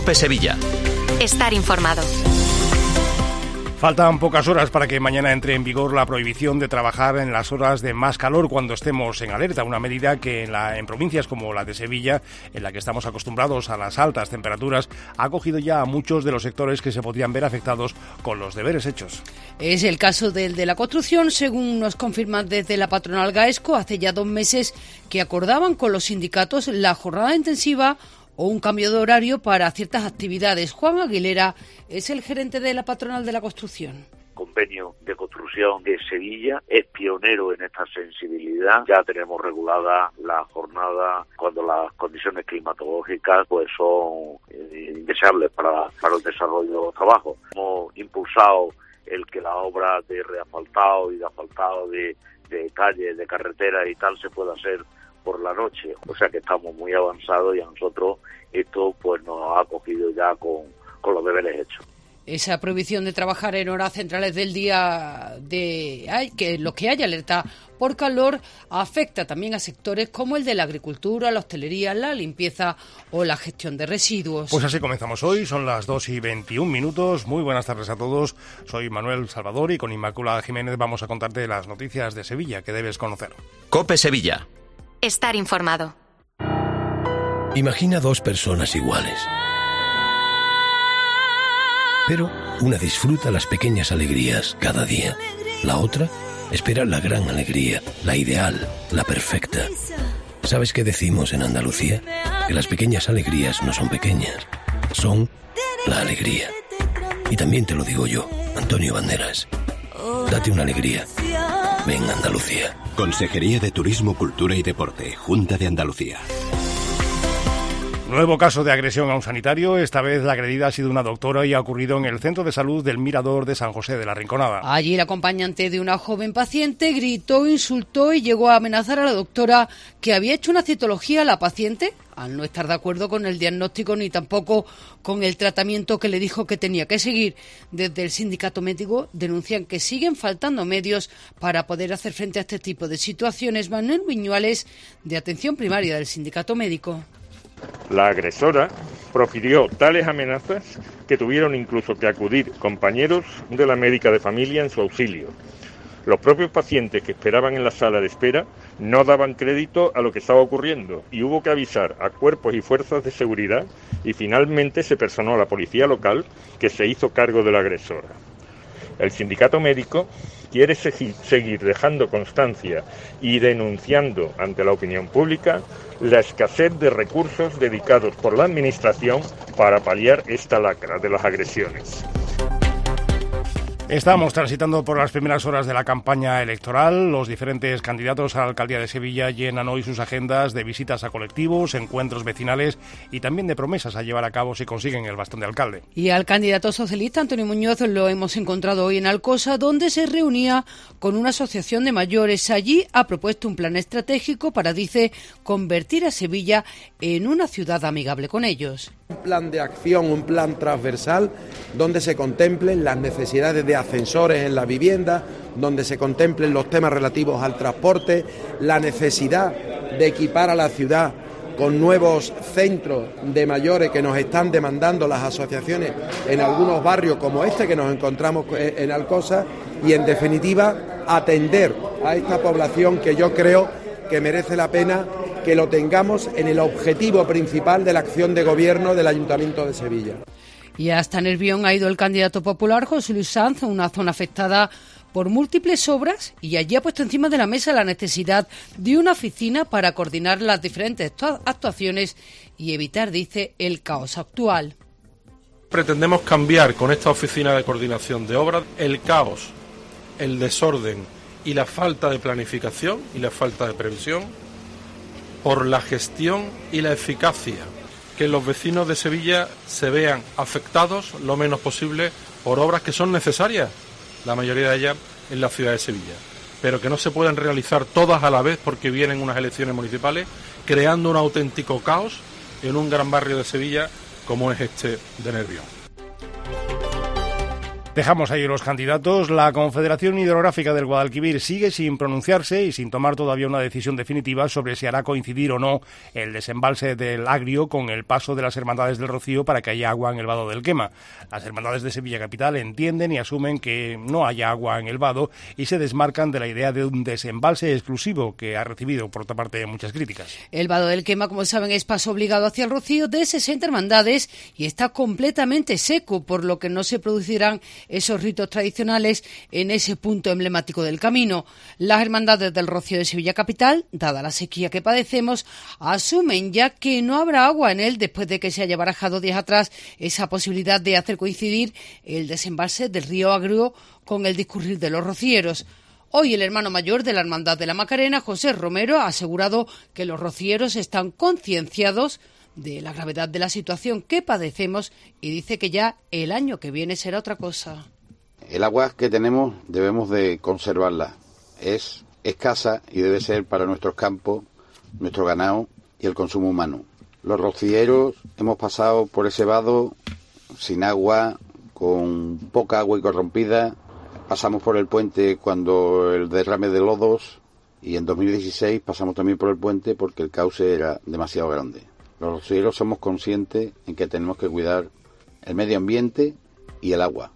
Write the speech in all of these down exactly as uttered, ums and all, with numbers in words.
COPE Sevilla. Estar informado. Faltan pocas horas para que mañana entre en vigor la prohibición de trabajar en las horas de más calor cuando estemos en alerta, una medida que en, la, en provincias como la de Sevilla, en la que estamos acostumbrados a las altas temperaturas, ha acogido ya a muchos de los sectores que se podrían ver afectados con los deberes hechos. Es el caso del de la construcción, según nos confirman desde la patronal Gaesco, hace ya dos meses que acordaban con los sindicatos la jornada intensiva o un cambio de horario para ciertas actividades. Juan Aguilera es el gerente de la patronal de la construcción. Convenio de construcción de Sevilla es pionero en esta sensibilidad. Ya tenemos regulada la jornada cuando las condiciones climatológicas pues son eh, indeseables para, para el desarrollo del trabajo. Hemos impulsado el que la obra de reasfaltado y de asfaltado de, de calles, de carreteras y tal se pueda hacer por la noche, o sea que estamos muy avanzados y a nosotros esto pues nos ha cogido ya con, con los deberes hechos. Esa prohibición de trabajar en horas centrales del día de ay, que los que haya alerta por calor afecta también a sectores como el de la agricultura, la hostelería, la limpieza o la gestión de residuos. Pues así comenzamos hoy, son las dos y veintiún minutos. Muy buenas tardes a todos. Soy Manuel Salvador y con Inmaculada Jiménez vamos a contarte las noticias de Sevilla que debes conocer. COPE Sevilla. Estar informado. Imagina dos personas iguales. Pero una disfruta las pequeñas alegrías cada día. La otra espera la gran alegría, la ideal, la perfecta. ¿Sabes qué decimos en Andalucía? Que las pequeñas alegrías no son pequeñas, son la alegría. Y también te lo digo yo, Antonio Banderas. Date una alegría. Ven Andalucía. Consejería de Turismo, Cultura y Deporte, Junta de Andalucía. Nuevo caso de agresión a un sanitario. Esta vez la agredida ha sido una doctora y ha ocurrido en el Centro de Salud del Mirador de San José de la Rinconada. Allí el acompañante de una joven paciente gritó, insultó y llegó a amenazar a la doctora que había hecho una citología a la paciente al no estar de acuerdo con el diagnóstico ni tampoco con el tratamiento que le dijo que tenía que seguir. Desde el sindicato médico denuncian que siguen faltando medios para poder hacer frente a este tipo de situaciones. Manuel Viñuales, de Atención Primaria del Sindicato Médico. La agresora profirió tales amenazas que tuvieron incluso que acudir compañeros de la médica de familia en su auxilio. Los propios pacientes que esperaban en la sala de espera no daban crédito a lo que estaba ocurriendo y hubo que avisar a cuerpos y fuerzas de seguridad y finalmente se personó a la policía local que se hizo cargo de la agresora. El sindicato médico quiere seguir dejando constancia y denunciando ante la opinión pública la escasez de recursos dedicados por la Administración para paliar esta lacra de las agresiones. Estamos transitando por las primeras horas de la campaña electoral. Los diferentes candidatos a la alcaldía de Sevilla llenan hoy sus agendas de visitas a colectivos, encuentros vecinales y también de promesas a llevar a cabo si consiguen el bastón de alcalde. Y al candidato socialista Antonio Muñoz lo hemos encontrado hoy en Alcosa, donde se reunía con una asociación de mayores. Allí ha propuesto un plan estratégico para, dice, convertir a Sevilla en una ciudad amigable con ellos. Un plan de acción, un plan transversal donde se contemplen las necesidades de ascensores en la vivienda, donde se contemplen los temas relativos al transporte, la necesidad de equipar a la ciudad con nuevos centros de mayores que nos están demandando las asociaciones en algunos barrios como este que nos encontramos en Alcosa y, en definitiva, atender a esta población que yo creo que merece la pena que lo tengamos en el objetivo principal de la acción de gobierno del Ayuntamiento de Sevilla. Y hasta Nervión ha ido el candidato popular José Luis Sanz, una zona afectada por múltiples obras, y allí ha puesto encima de la mesa la necesidad de una oficina para coordinar las diferentes actuaciones y evitar, dice, el caos actual. Pretendemos cambiar con esta oficina de coordinación de obras el caos, el desorden y la falta de planificación y la falta de previsión por la gestión y la eficacia, que los vecinos de Sevilla se vean afectados lo menos posible por obras que son necesarias, la mayoría de ellas en la ciudad de Sevilla, pero que no se pueden realizar todas a la vez porque vienen unas elecciones municipales, creando un auténtico caos en un gran barrio de Sevilla como es este de Nervión. Dejamos ahí los candidatos. La Confederación Hidrográfica del Guadalquivir sigue sin pronunciarse y sin tomar todavía una decisión definitiva sobre si hará coincidir o no el desembalse del Agrio con el paso de las Hermandades del Rocío para que haya agua en el vado del Quema. Las Hermandades de Sevilla Capital entienden y asumen que no haya agua en el vado y se desmarcan de la idea de un desembalse exclusivo que ha recibido por otra parte muchas críticas. El vado del Quema, como saben, es paso obligado hacia el Rocío de sesenta hermandades y está completamente seco, por lo que no se producirán esos ritos tradicionales en ese punto emblemático del camino. Las hermandades del Rocío de Sevilla Capital, dada la sequía que padecemos, asumen ya que no habrá agua en él después de que se haya barajado días atrás esa posibilidad de hacer coincidir el desembalse del río Agrio con el discurrir de los rocieros. Hoy el hermano mayor de la Hermandad de la Macarena, José Romero, ha asegurado que los rocieros están concienciados de la gravedad de la situación que padecemos y dice que ya el año que viene será otra cosa. El agua que tenemos debemos de conservarla. Es escasa y debe ser para nuestros campos, nuestro ganado y el consumo humano. Los rocieros hemos pasado por ese vado sin agua, con poca agua y corrompida. Pasamos por el puente cuando el derrame de lodos y en dos mil dieciséis pasamos también por el puente porque el cauce era demasiado grande. Los rocieros somos conscientes en que tenemos que cuidar el medio ambiente y el agua.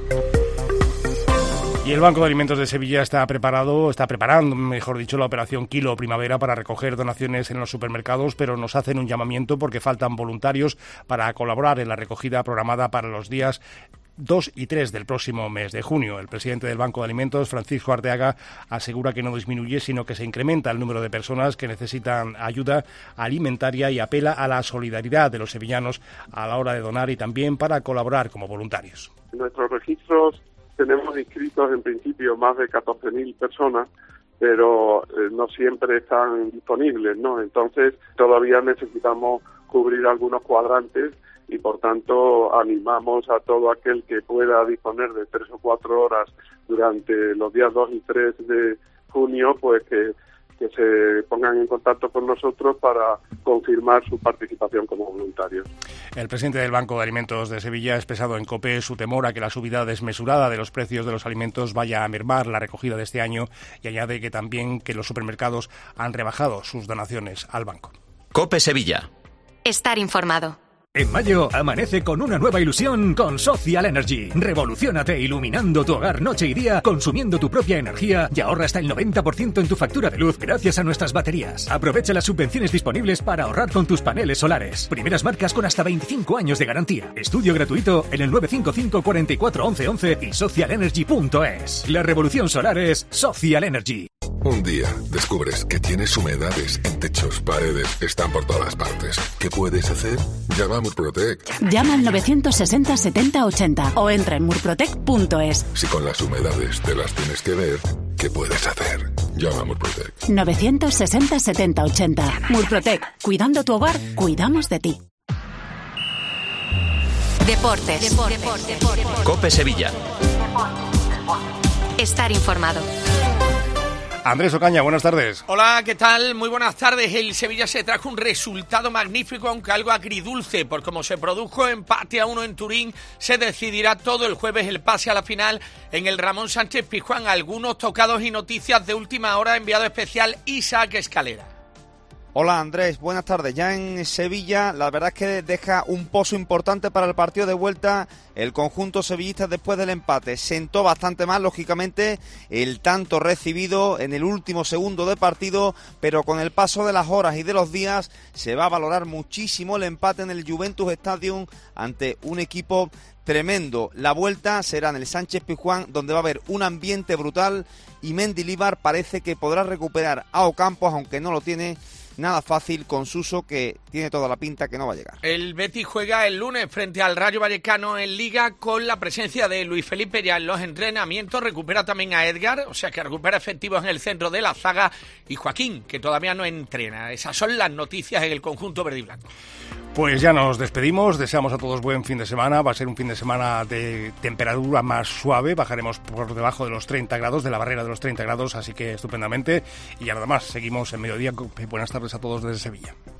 Y el Banco de Alimentos de Sevilla está preparado, está preparando, mejor dicho, la operación Kilo Primavera para recoger donaciones en los supermercados, pero nos hacen un llamamiento porque faltan voluntarios para colaborar en la recogida programada para los días dos y tres del próximo mes de junio. El presidente del Banco de Alimentos, Francisco Arteaga, asegura que no disminuye, sino que se incrementa el número de personas que necesitan ayuda alimentaria y apela a la solidaridad de los sevillanos a la hora de donar y también para colaborar como voluntarios. En nuestros registros tenemos inscritos en principio más de catorce mil personas, pero eh, no siempre están disponibles, ¿no? Entonces todavía necesitamos cubrir algunos cuadrantes y por tanto animamos a todo aquel que pueda disponer de tres o cuatro horas durante los días dos y tres de junio, pues que, que se pongan en contacto con nosotros para confirmar su participación como voluntarios. El presidente del Banco de Alimentos de Sevilla ha expresado en COPE su temor a que la subida desmesurada de los precios de los alimentos vaya a mermar la recogida de este año y añade que también que los supermercados han rebajado sus donaciones al banco. COPE Sevilla. Estar informado. En mayo, amanece con una nueva ilusión con Social Energy. Revoluciónate iluminando tu hogar noche y día, consumiendo tu propia energía y ahorra hasta el noventa por ciento en tu factura de luz gracias a nuestras baterías. Aprovecha las subvenciones disponibles para ahorrar con tus paneles solares. Primeras marcas con hasta veinticinco años de garantía. Estudio gratuito en el nueve cinco cinco, cuatro cuatro, once once y social energy punto es. La revolución solar es Social Energy. Un día descubres que tienes humedades en techos, paredes, están por todas partes. ¿Qué puedes hacer? Llama a Murprotec. Llama al novecientos sesenta, setenta, ochenta o entra en murprotec punto es. Si con las humedades te las tienes que ver, ¿qué puedes hacer? Llama a Murprotec. novecientos sesenta, setenta, ochenta. Murprotec. Cuidando tu hogar, cuidamos de ti. Deportes. Deportes. Deportes. Deportes. COPE Sevilla. Estar informado. Andrés Ocaña, buenas tardes. Hola, ¿qué tal? Muy buenas tardes. El Sevilla se trajo un resultado magnífico, aunque algo agridulce, por como se produjo empate a uno en Turín, se decidirá todo el jueves el pase a la final en el Ramón Sánchez Pizjuán. Algunos tocados y noticias de última hora, enviado especial Isaac Escalera. Hola Andrés, buenas tardes. Ya en Sevilla, la verdad es que deja un pozo importante para el partido de vuelta. El conjunto sevillista después del empate sentó bastante mal, lógicamente, el tanto recibido en el último segundo de partido, pero con el paso de las horas y de los días se va a valorar muchísimo el empate en el Juventus Stadium ante un equipo tremendo. La vuelta será en el Sánchez Pizjuán, donde va a haber un ambiente brutal y Mendilibar parece que podrá recuperar a Ocampos, aunque no lo tiene nada fácil con Suso, que tiene toda la pinta que no va a llegar. El Betis juega el lunes frente al Rayo Vallecano en Liga con la presencia de Luis Felipe ya en los entrenamientos. Recupera también a Edgar, o sea que recupera efectivos en el centro de la zaga, y Joaquín, que todavía no entrena. Esas son las noticias en el conjunto verde y blanco. Pues ya nos despedimos, deseamos a todos buen fin de semana. Va a ser un fin de semana de temperatura más suave, bajaremos por debajo de los treinta grados, de la barrera de los treinta grados, así que estupendamente. Y ya nada más, seguimos en mediodía. Buenas tardes a todos desde Sevilla.